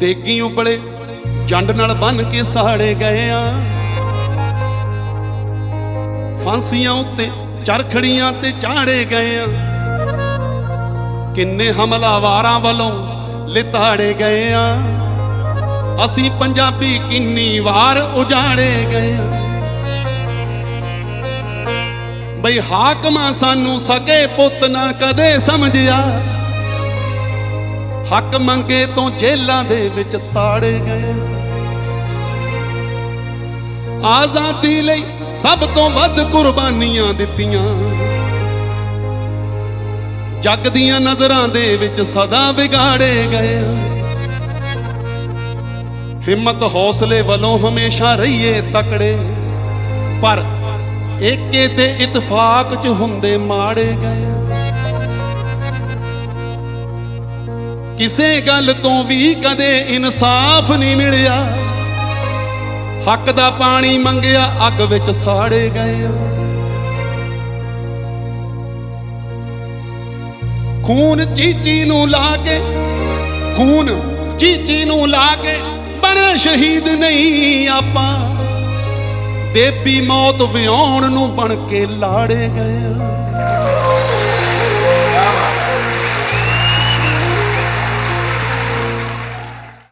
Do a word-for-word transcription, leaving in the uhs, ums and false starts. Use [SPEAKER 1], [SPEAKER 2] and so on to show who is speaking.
[SPEAKER 1] ਦੇਗੀ ਉਬਲੇ ਜੰਡ ਨਾਲ ਬੰਨ ਕੇ ਸਾੜੇ ਗਏ ਆ। ਫਾਂਸੀਆਂ ਉੱਤੇ ਚਰਖੜੀਆਂ ਤੇ ਚਾੜੇ ਗਏ ਆ। ਕਿੰਨੇ ਹਮਲਾਵਾਰਾਂ ਵੱਲੋਂ ਲਿਤਾੜੇ ਗਏ ਆ। ਅਸੀਂ ਪੰਜਾਬੀ ਕਿੰਨੀ ਵਾਰ ਉਜਾੜੇ ਗਏ ਆ। ਬਈ ਹਾਕਮਾਂ ਸਾਨੂੰ ਸਕੇ ਪੁੱਤ ਨਾ ਕਦੇ ਸਮਝਿਆ। ਹੱਕ ਮੰਗੇ ਤੋਂ ਜੇਲਾਂ ਦੇ ਵਿੱਚ ਤਾੜੇ ਗਏ। ਆਜ਼ਾਦੀ ਲਈ ਸਭ ਤੋਂ ਵੱਧ ਕੁਰਬਾਨੀਆਂ ਦਿੱਤੀਆਂ। ਜੱਗ ਦੀਆਂ ਨਜ਼ਰਾਂ ਦੇ ਵਿੱਚ ਸਦਾ ਵਿਗਾੜੇ ਗਏ। ਹਿੰਮਤ ਹੌਸਲੇ ਵੱਲੋਂ ਹਮੇਸ਼ਾ ਰਹੀਏ ਤਕੜੇ, ਪਰ ਏਕੇ ਤੇ ਇਤਫਾਕ ਚ ਹੁੰਦੇ ਮਾੜੇ ਗਏ। ਕਿਸੇ ਗੱਲ ਤੋਂ ਵੀ ਕਦੇ ਇਨਸਾਫ ਨਹੀਂ ਮਿਲਿਆ। ਹੱਕ ਦਾ ਪਾਣੀ ਮੰਗਿਆ ਅੱਗ ਵਿੱਚ ਸਾੜੇ ਗਏ। ਖੂਨ ਚੀਚੀ ਨੂੰ ਲਾ ਕੇ ਖੂਨ ਚੀਚੀ ਨੂੰ ਲਾ ਕੇ ਬਣੇ ਸ਼ਹੀਦ ਨਹੀਂ ਆਪਾਂ। ਬੇਬੀ ਮੌਤ ਵਿਆਉਣ ਨੂੰ ਬਣ ਕੇ ਲਾੜੇ ਗਏ।